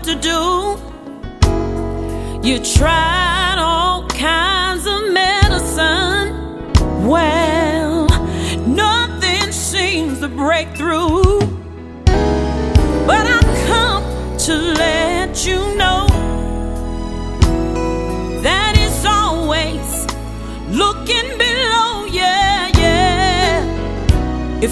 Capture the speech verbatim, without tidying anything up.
what to do. You tried all kinds of medicine. Well, nothing seems to break through. But I come to let you know that it's always looking